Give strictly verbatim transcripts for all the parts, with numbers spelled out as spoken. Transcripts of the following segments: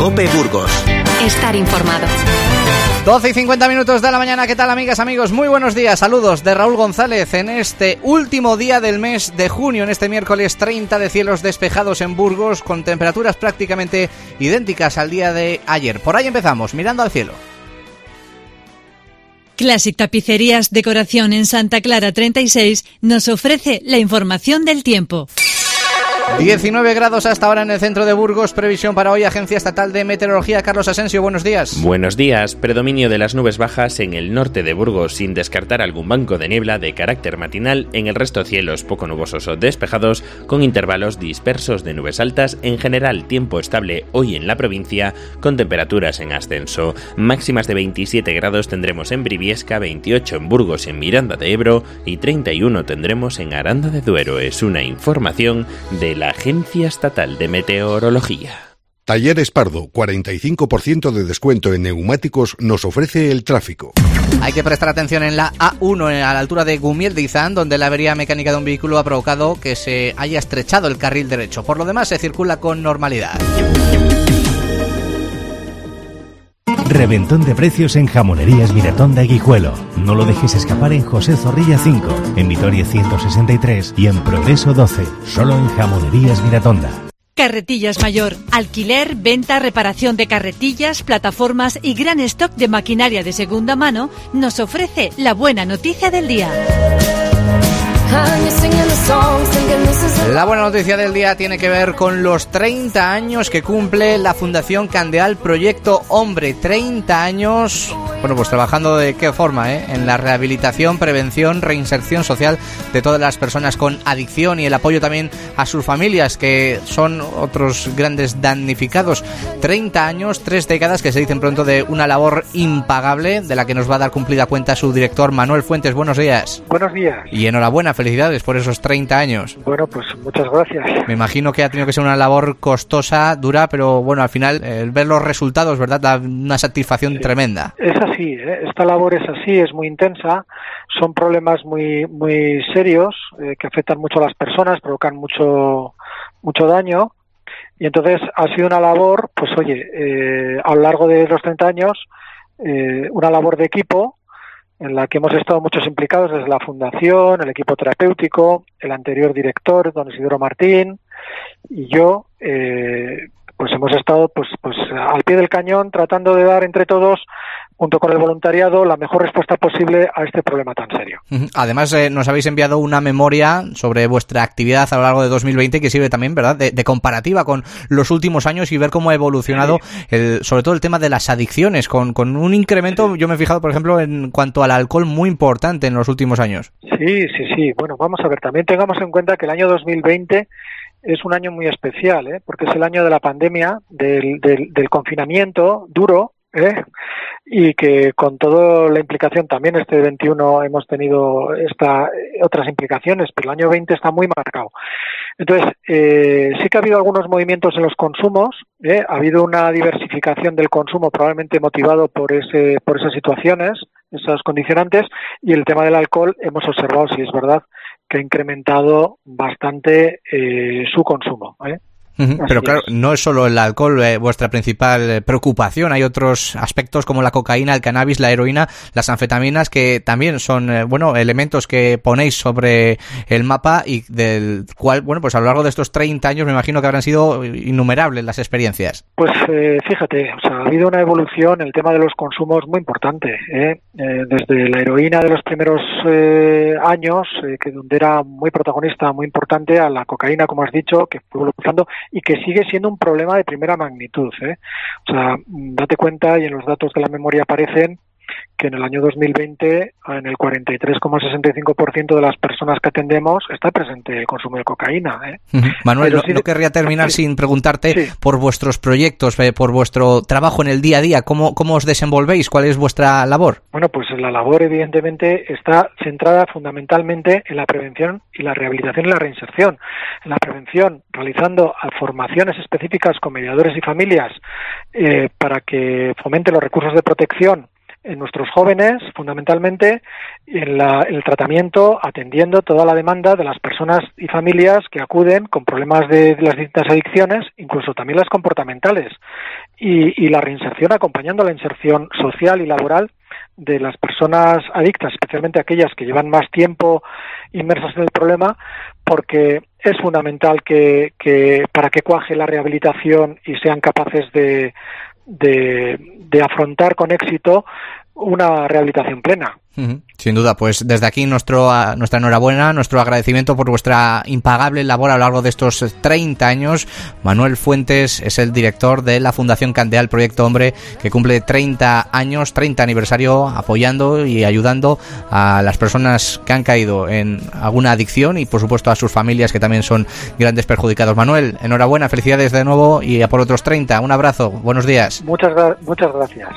COPE Burgos. Estar informado. doce y cincuenta minutos de la mañana. ¿Qué tal, amigas, amigos? Muy buenos días. Saludos de Raúl González en este último día del mes de junio, en este miércoles treinta, de cielos despejados en Burgos, con temperaturas prácticamente idénticas al día de ayer. Por ahí empezamos, mirando al cielo. Classic Tapicerías Decoración en Santa Clara treinta y seis nos ofrece la información del tiempo. diecinueve grados hasta ahora en el centro de Burgos. Previsión para hoy, Agencia Estatal de Meteorología. Carlos Asensio, buenos días. Buenos días. Predominio de las nubes bajas en el norte de Burgos, sin descartar algún banco de niebla de carácter matinal. En el resto, cielos poco nubosos o despejados, con intervalos dispersos de nubes altas. En general, tiempo estable hoy en la provincia, con temperaturas en ascenso. Máximas de veintisiete grados tendremos en Briviesca, veintiocho en Burgos y en Miranda de Ebro y treinta y uno tendremos en Aranda de Duero. Es una información de la Agencia Estatal de Meteorología. Talleres Pardo, cuarenta y cinco por ciento de descuento en neumáticos nos ofrece el tráfico. Hay que prestar atención en la A uno, a la altura de Gumiel de Izán, donde la avería mecánica de un vehículo ha provocado que se haya estrechado el carril derecho. Por lo demás, se circula con normalidad. Reventón de precios en Jamonerías Miratón de Guijuelo. No lo dejes escapar en José Zorrilla cinco, en Vitoria ciento sesenta y tres y en Progreso doce, solo en Jamonerías Miratonda. Carretillas Mayor. Alquiler, venta, reparación de carretillas, plataformas y gran stock de maquinaria de segunda mano nos ofrece la buena noticia del día. La buena noticia del día tiene que ver con los treinta años que cumple la Fundación Candeal Proyecto Hombre. treinta años, bueno, pues trabajando de qué forma, ¿eh? En la rehabilitación, prevención, reinserción social de todas las personas con adicción y el apoyo también a sus familias, que son otros grandes damnificados. treinta años, tres décadas que se dicen pronto, de una labor impagable de la que nos va a dar cumplida cuenta su director Manuel Fuentes. Buenos días. Buenos días. Y enhorabuena, felicidades por esos treinta años. Bueno, pues muchas gracias. Me imagino que ha tenido que ser una labor costosa, dura, pero bueno, al final el ver los resultados, ¿verdad?, da una satisfacción sí. tremenda. Es así, ¿eh? Esta labor es así, es muy intensa, son problemas muy muy serios eh, que afectan mucho a las personas, provocan mucho mucho daño, y entonces ha sido una labor, pues oye, eh, a lo largo de los treinta años, eh, una labor de equipo, en la que hemos estado muchos implicados desde la Fundación, el equipo terapéutico, el anterior director, don Isidoro Martín, y yo, eh, pues hemos estado pues pues al pie del cañón tratando de dar entre todos, junto con el voluntariado, la mejor respuesta posible a este problema tan serio. Además, eh, nos habéis enviado una memoria sobre vuestra actividad a lo largo de dos mil veinte que sirve también, ¿verdad?, de, de comparativa con los últimos años y ver cómo ha evolucionado, sí. el, sobre todo el tema de las adicciones, con, con un incremento, sí. yo me he fijado, por ejemplo, en cuanto al alcohol, muy importante en los últimos años. Sí, sí, sí. Bueno, vamos a ver, también tengamos en cuenta que el año dos mil veinte es un año muy especial, ¿eh? Porque es el año de la pandemia, del, del, del confinamiento duro, ¿eh? Y que con toda la implicación, también este veintiuno hemos tenido esta, otras implicaciones, pero el año veinte está muy marcado. Entonces, eh, sí que ha habido algunos movimientos en los consumos, ¿eh? Ha habido una diversificación del consumo, probablemente motivado por ese por esas situaciones, esas condicionantes, y el tema del alcohol hemos observado, si es verdad, que ha incrementado bastante eh, su consumo, ¿eh? Uh-huh. Pero claro, es. no es solo el alcohol eh, vuestra principal preocupación, hay otros aspectos como la cocaína, el cannabis, la heroína, las anfetaminas, que también son, eh, bueno, elementos que ponéis sobre el mapa y del cual, bueno, pues a lo largo de estos treinta años me imagino que habrán sido innumerables las experiencias. Pues eh, fíjate, o sea, ha habido una evolución en el tema de los consumos muy importante, ¿eh? Eh, desde la heroína de los primeros eh, años, eh, que donde era muy protagonista, muy importante, a la cocaína, como has dicho, que fue evolucionando y que sigue siendo un problema de primera magnitud, ¿eh? O sea, date cuenta, y en los datos de la memoria aparecen, que en el año dos mil veinte, en el cuarenta y tres coma sesenta y cinco por ciento de las personas que atendemos está presente el consumo de cocaína, ¿eh? Uh-huh. Manuel, no, sí, no querría terminar sí. sin preguntarte sí. por vuestros proyectos, eh, por vuestro trabajo en el día a día. ¿Cómo, ¿Cómo os desenvolvéis? ¿Cuál es vuestra labor? Bueno, pues la labor evidentemente está centrada fundamentalmente en la prevención y la rehabilitación y la reinserción. En la prevención, realizando formaciones específicas con mediadores y familias eh, para que fomenten los recursos de protección en nuestros jóvenes, fundamentalmente, en, la, en el tratamiento, atendiendo toda la demanda de las personas y familias que acuden con problemas de, de las distintas adicciones, incluso también las comportamentales, y, y la reinserción, acompañando la inserción social y laboral de las personas adictas, especialmente aquellas que llevan más tiempo inmersas en el problema, porque es fundamental que, que para que cuaje la rehabilitación y sean capaces de, de, de afrontar con éxito una rehabilitación plena. Sin duda, pues desde aquí nuestro, nuestra enhorabuena, nuestro agradecimiento por vuestra impagable labor a lo largo de estos treinta años. Manuel Fuentes es el director de la Fundación Candeal Proyecto Hombre, que cumple treinta años, treinta aniversario, apoyando y ayudando a las personas que han caído en alguna adicción y por supuesto a sus familias, que también son grandes perjudicados. Manuel, enhorabuena, felicidades de nuevo y a por otros treinta. Un abrazo, buenos días. Muchas, gra- muchas gracias.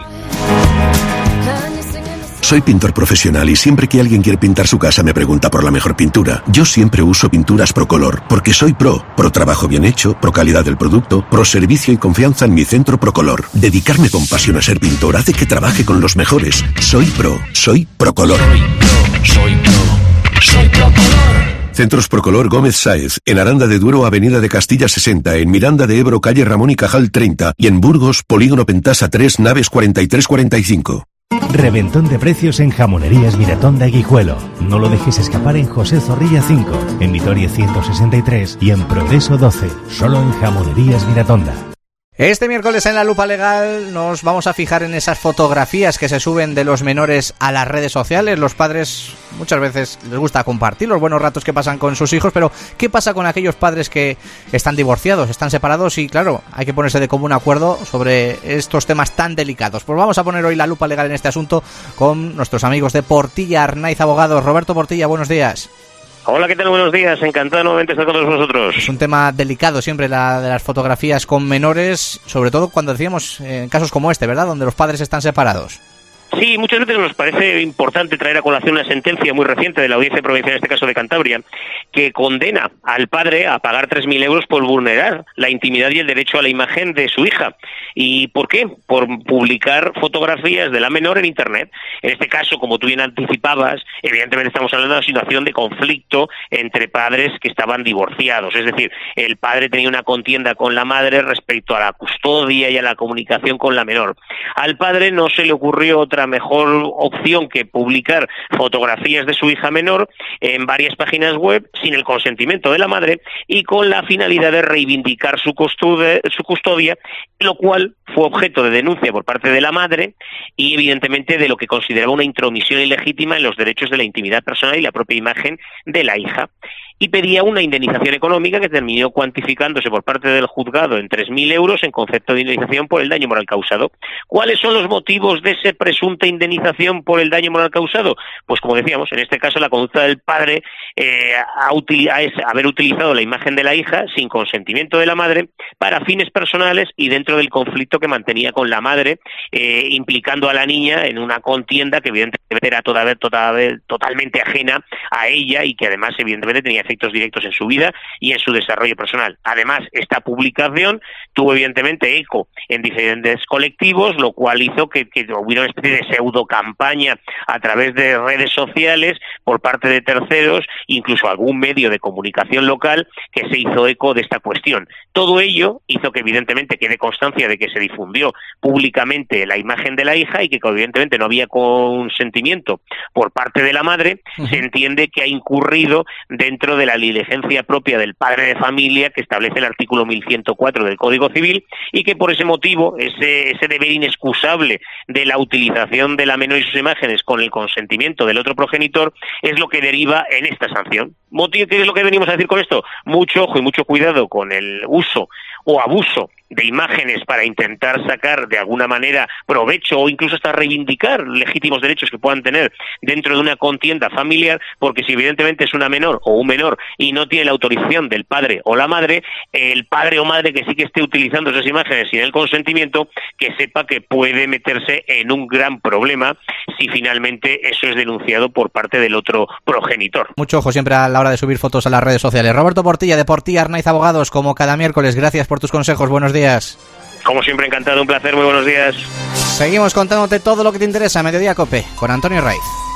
Soy pintor profesional y siempre que alguien quiere pintar su casa me pregunta por la mejor pintura. Yo siempre uso pinturas Procolor, porque soy pro. Pro trabajo bien hecho, pro calidad del producto, pro servicio y confianza en mi centro Procolor. Dedicarme con pasión a ser pintor hace que trabaje con los mejores. Soy pro, soy Procolor. Soy pro, soy pro, soy Procolor. Centros Procolor Gómez Sáez, en Aranda de Duero, Avenida de Castilla sesenta, en Miranda de Ebro, calle Ramón y Cajal treinta, y en Burgos, Polígono Pentasa tres, naves cuarenta y tres cuarenta y cinco. Reventón de precios en Jamonerías Miratonda y Guijuelo. No lo dejes escapar en José Zorrilla cinco, en Vitoria ciento sesenta y tres y en Progreso doce, solo en Jamonerías Miratonda. Este miércoles en La Lupa Legal nos vamos a fijar en esas fotografías que se suben de los menores a las redes sociales. Los padres muchas veces les gusta compartir los buenos ratos que pasan con sus hijos, pero ¿qué pasa con aquellos padres que están divorciados, están separados? Y claro, hay que ponerse de común acuerdo sobre estos temas tan delicados. Pues vamos a poner hoy la lupa legal en este asunto con nuestros amigos de Portilla Arnaiz Abogados. Roberto Portilla, buenos días. Hola, ¿qué tal? Buenos días. Encantado nuevamente de estar con todos vosotros. Es un tema delicado siempre la de las fotografías con menores, sobre todo cuando decíamos en casos como este, ¿verdad? Donde los padres están separados. Sí, muchas veces nos parece importante traer a colación una sentencia muy reciente de la Audiencia Provincial, en este caso de Cantabria, que condena al padre a pagar tres mil euros por vulnerar la intimidad y el derecho a la imagen de su hija. ¿Y por qué? Por publicar fotografías de la menor en Internet. En este caso, como tú bien anticipabas, evidentemente estamos hablando de una situación de conflicto entre padres que estaban divorciados. Es decir, el padre tenía una contienda con la madre respecto a la custodia y a la comunicación con la menor. Al padre no se le ocurrió otra mejor opción que publicar fotografías de su hija menor en varias páginas web sin el consentimiento de la madre y con la finalidad de reivindicar su custodia, su custodia, lo cual fue objeto de denuncia por parte de la madre y evidentemente de lo que consideraba una intromisión ilegítima en los derechos de la intimidad personal y la propia imagen de la hija. Y pedía una indemnización económica que terminó cuantificándose por parte del juzgado en tres mil euros en concepto de indemnización por el daño moral causado. ¿Cuáles son los motivos de esa presunta indemnización por el daño moral causado? Pues como decíamos, en este caso la conducta del padre eh, a util- a es haber utilizado la imagen de la hija sin consentimiento de la madre para fines personales y dentro del conflicto que mantenía con la madre, eh, implicando a la niña en una contienda que evidentemente era toda, toda, totalmente ajena a ella y que además evidentemente tenía efectos directos en su vida y en su desarrollo personal. Además, esta publicación tuvo evidentemente eco en diferentes colectivos, lo cual hizo que, que hubiera una especie de pseudo campaña a través de redes sociales por parte de terceros, incluso algún medio de comunicación local que se hizo eco de esta cuestión. Todo ello hizo que evidentemente quede constancia de que se difundió públicamente la imagen de la hija y que evidentemente no había consentimiento por parte de la madre. Uh-huh. Se entiende que ha incurrido dentro de la diligencia propia del padre de familia que establece el artículo mil ciento cuatro del Código Civil y que por ese motivo, ese, ese deber inexcusable de la utilización de la menor y sus imágenes con el consentimiento del otro progenitor es lo que deriva en esta sanción. ¿Motivo? ¿Qué es lo que venimos a decir con esto? Mucho ojo y mucho cuidado con el uso o abuso de imágenes para intentar sacar de alguna manera provecho o incluso hasta reivindicar legítimos derechos que puedan tener dentro de una contienda familiar, porque si evidentemente es una menor o un menor y no tiene la autorización del padre o la madre, el padre o madre que sí que esté utilizando esas imágenes sin el consentimiento, que sepa que puede meterse en un gran problema si finalmente eso es denunciado por parte del otro progenitor. Mucho ojo siempre a la hora de subir fotos a las redes sociales. Roberto Portilla, de Portilla Arnaiz Abogados, como cada miércoles, gracias por tus consejos, buenos días. Como siempre, encantado, un placer, muy buenos días. Seguimos contándote todo lo que te interesa, Mediodía Cope, con Antonio Raiz.